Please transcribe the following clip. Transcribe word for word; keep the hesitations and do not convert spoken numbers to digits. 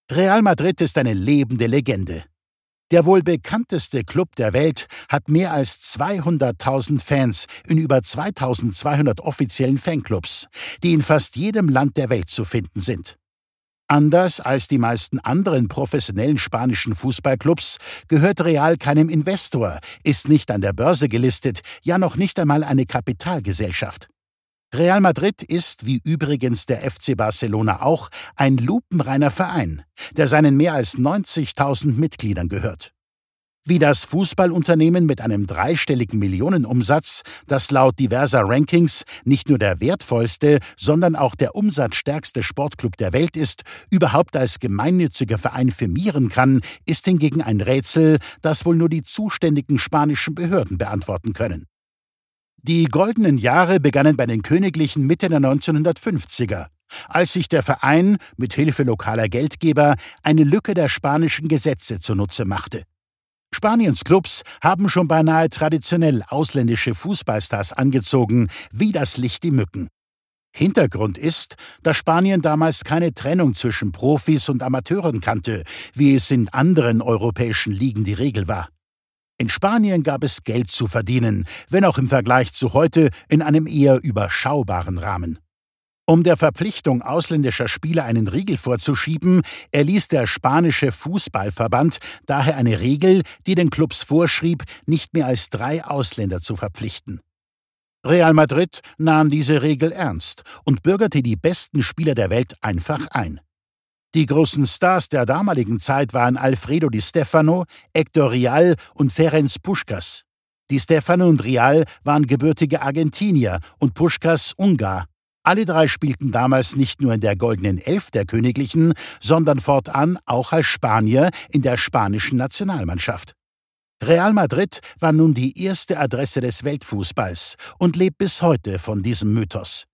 Real Madrid ist eine lebende Legende. Der wohl bekannteste Club der Welt hat mehr als zweihunderttausend Fans in über zweitausendzweihundert offiziellen Fanclubs, die in fast jedem Land der Welt zu finden sind. Anders als die meisten anderen professionellen spanischen Fußballclubs gehört Real keinem Investor, ist nicht an der Börse gelistet, ja noch nicht einmal eine Kapitalgesellschaft. Real Madrid ist, wie übrigens der F C Barcelona auch, ein lupenreiner Verein, der seinen mehr als neunzigtausend Mitgliedern gehört. Wie das Fußballunternehmen mit einem dreistelligen Millionenumsatz, das laut diverser Rankings nicht nur der wertvollste, sondern auch der umsatzstärkste Sportclub der Welt ist, überhaupt als gemeinnütziger Verein firmieren kann, ist hingegen ein Rätsel, das wohl nur die zuständigen spanischen Behörden beantworten können. Die goldenen Jahre begannen bei den Königlichen Mitte der neunzehnhundertfünfziger, als sich der Verein mit Hilfe lokaler Geldgeber eine Lücke der spanischen Gesetze zunutze machte. Spaniens Clubs haben schon beinahe traditionell ausländische Fußballstars angezogen, wie das Licht die Mücken. Hintergrund ist, dass Spanien damals keine Trennung zwischen Profis und Amateuren kannte, wie es in anderen europäischen Ligen die Regel war. In Spanien gab es Geld zu verdienen, wenn auch im Vergleich zu heute in einem eher überschaubaren Rahmen. Um der Verpflichtung ausländischer Spieler einen Riegel vorzuschieben, erließ der spanische Fußballverband daher eine Regel, die den Clubs vorschrieb, nicht mehr als drei Ausländer zu verpflichten. Real Madrid nahm diese Regel ernst und bürgerte die besten Spieler der Welt einfach ein. Die großen Stars der damaligen Zeit waren Alfredo Di Stefano, Héctor Rial und Ferenc Puskás. Di Stefano und Rial waren gebürtige Argentinier und Puskás Ungar. Alle drei spielten damals nicht nur in der Goldenen Elf der Königlichen, sondern fortan auch als Spanier in der spanischen Nationalmannschaft. Real Madrid war nun die erste Adresse des Weltfußballs und lebt bis heute von diesem Mythos.